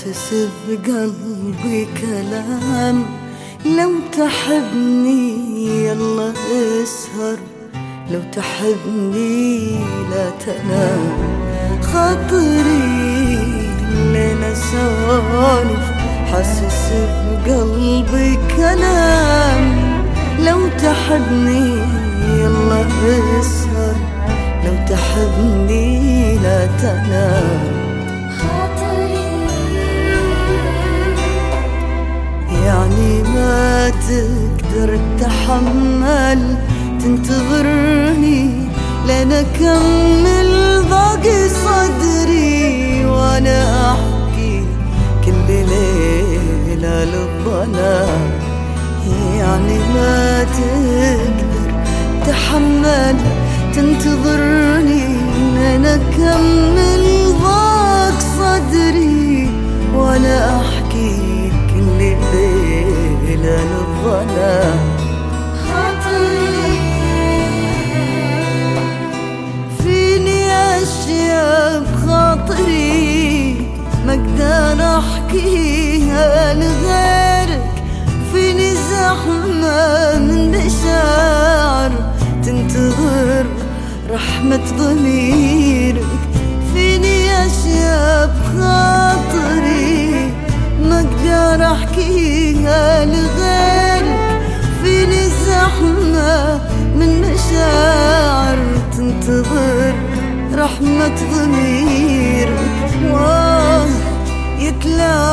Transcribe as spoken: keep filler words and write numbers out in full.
حاسس بقلبي كلام، لو تحبني يلا اسهر، لو تحبني لا تنام. خاطري لنا سوالف، حاسس بقلبي كلام، لو تحبني يلا اسهر، لو تحبني لا تنام. يعني ما تقدر تتحمل تنتظرني لين اكمل باقي صدري، وانا احكي كل ليلة للظلام. يعني ما تقدر تتحمل تنتظرني لين اكمل باقي صدري، وانا احكي كل ليلة للظلام. فيني أشياء بخاطري ما أقدر أحكيها لغيرك، فيني زحمة من مشاعر تنتظر رحمة ضميرك. فيني أشياء بخاطري ما اقدر احكيها لغيرك، فيني زحمة من مشاعر تنتظر رحمة ضميرك. واه يتلاقى